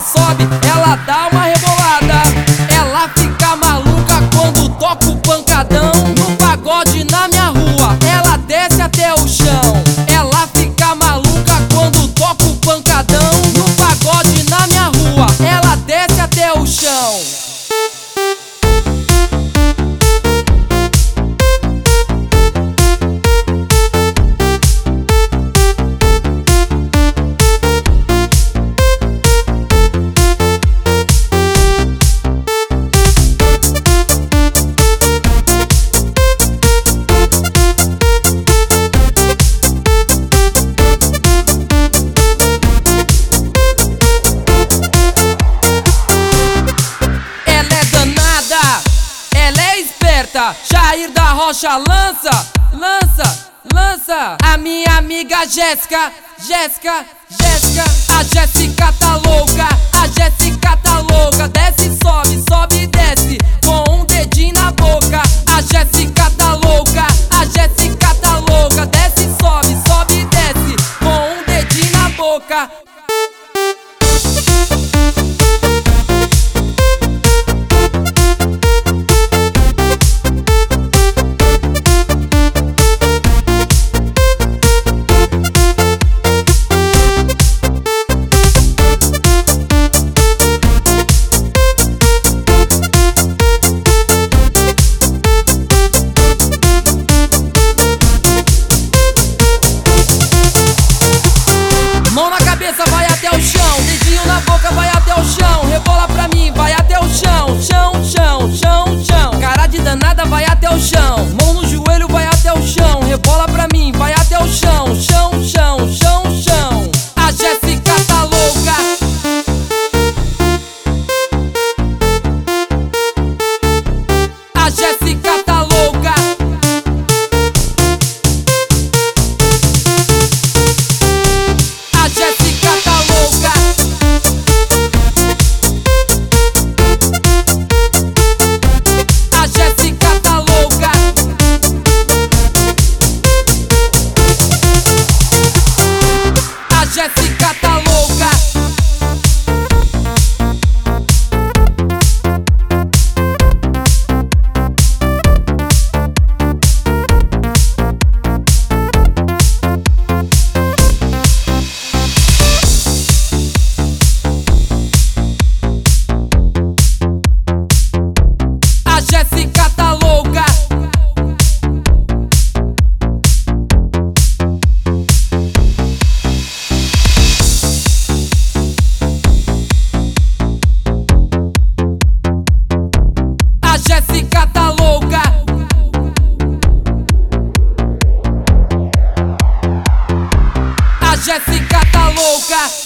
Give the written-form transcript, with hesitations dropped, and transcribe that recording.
sobe, ela dá uma rebolada. Ela fica maluca quando toca o pancadão. No pagode na minha rua, ela desce até o chão. Ela fica maluca quando toca o pancadão. No pagode na minha rua, ela desce até o chão. Jair da Rocha lança, lança, lança. A minha amiga Jéssica, Jéssica, Jéssica. A Jéssica tá louca, a Jéssica tá louca. Desce, sobe, sobe e desce com um dedinho na boca. A Jéssica tá louca, a Jéssica tá louca. Desce, sobe, sobe e desce com um dedinho na boca. Vai até o chão, dedinho na boca, vai até o chão. Rebola pra mim, vai até o chão. Chão, chão, chão, chão. Cara de danada, vai até o chão. Mão no joelho, vai até o chão. Rebola pra mim, vai até o chão. Chão, chão, chão, chão. A Jéssica tá louca. A Jéssica tá louca. A Jéssica tá louca. A Jéssica tá louca. A Jéssica tá louca. A Jéssica tá louca. A Jéssica tá louca. A Jéssica tá louca.